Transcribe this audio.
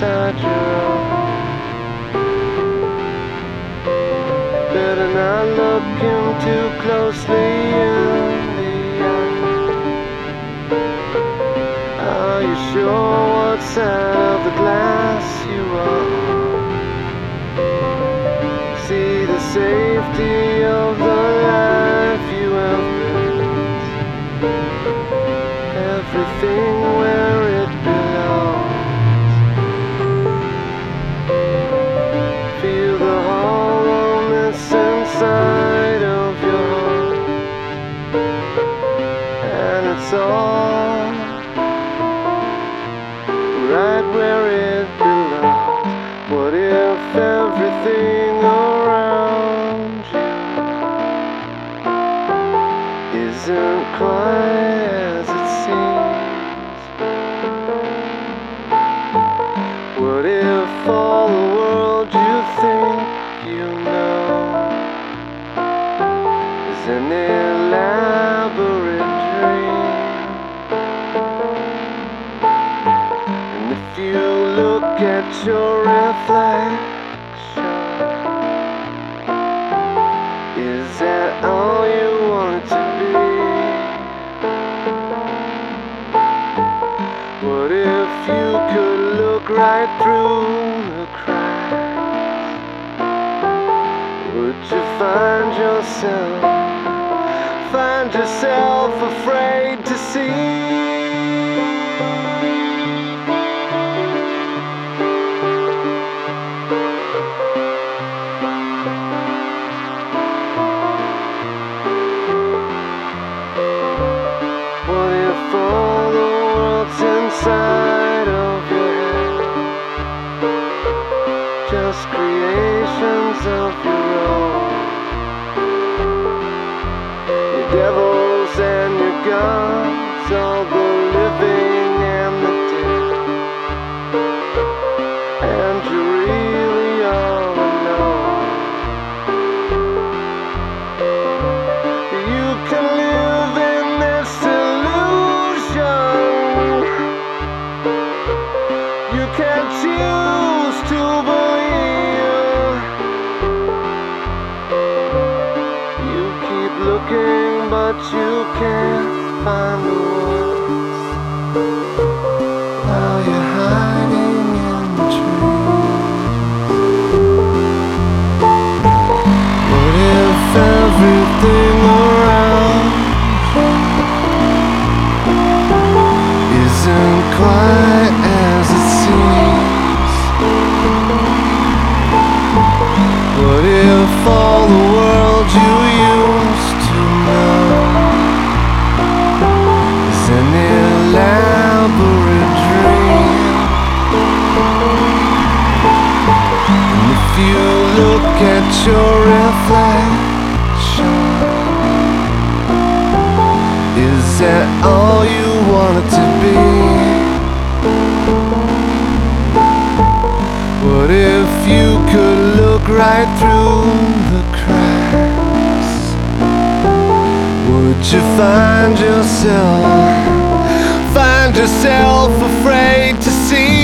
inside your own. Better not look him too closely in the eye. Are you sure what side of the glass you are? See the safety of the life you have built, everything where it belongs. Feel the hollowness inside of your heart, and it's all right where it belongs. What if everything around you isn't quite as it seems? What if all the world you think you know is an elaborate dream? And if you look at your reflection, is that all you want to be? What if you could look right through the cracks? Would you find yourself afraid to see? What if all the world's inside of your head, just creations of your own? Your devils and your gods, all the living and the dead, and you're really all alone. You can live in this illusion. You can choose to believe. You keep looking, but you can't find the words while you're hiding in the trees. What if everything around isn't quite as it seems? What if all the world you used to know is an elaborate dream? And if you look at your reflection, is that all you want it to be? What if you could look right through the cracks? Would you find yourself afraid to see?